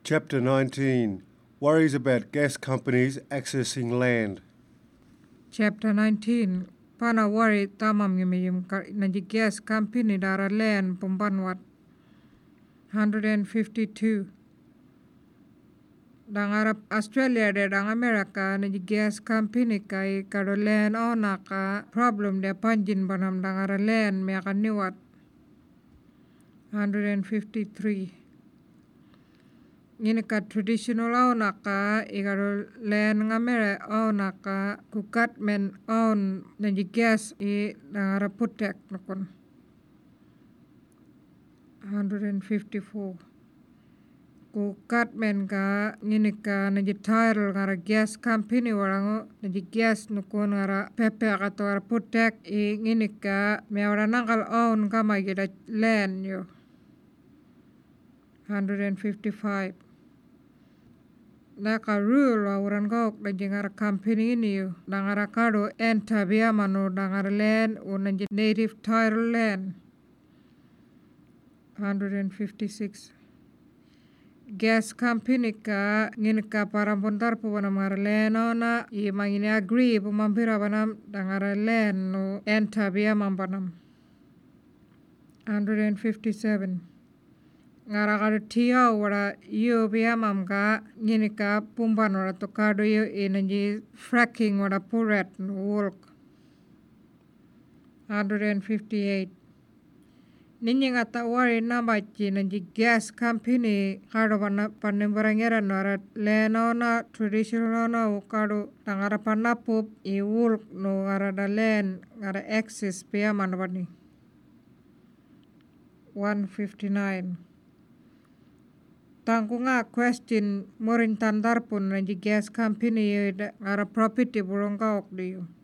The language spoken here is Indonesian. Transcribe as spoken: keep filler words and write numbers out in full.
Chapter nineteen. Worries about gas companies accessing land. Chapter nineteen. Pana worry tamam yumiyum naji gas company dara land pumbanwat. one hundred fifty-two. Dang Australia de dang America naji gas company kai kado land ona ka problem de panjin banam dangara land me akan niwat. one hundred fifty-three. Ini ka traditional ona ka ikaro land ngamere ona ka kukat men on naji gas i dangara putek nakon. one hundred fifty-four. Kukat men ka ngini ka naji title ngara gas company warango naji gas nukon ngara pepe kato ngara putek i ngini ka meawara nangkal on kama gida land yo. one hundred fifty-five. Naka rule wa uran kok naji ngara company ini yo dangara kado enta biya mano dangara land o naji native title land. one hundred fifty-six. Gas company ka ngini ka parampun tarpu wana ngara land ona i mangini agree pumampira banam dangara land no enta biya mampanam. one hundred fifty-seven. Ngara kado tiyo wara iyo biya mam ka ngini ka pumpan wara to kado iyo i naji fracking wara puret no wolk. one hundred fifty-eight. Ninyi ngata wari nambachi naji gas company kado pana panimbarangera nara lena ona traditional ona o kado tangara panapup i wolk no ngara da len ngara access biya manabani. one hundred fifty-nine. Tangku nga question morin tandar pun naji gas company ngara property burung kaok diyo.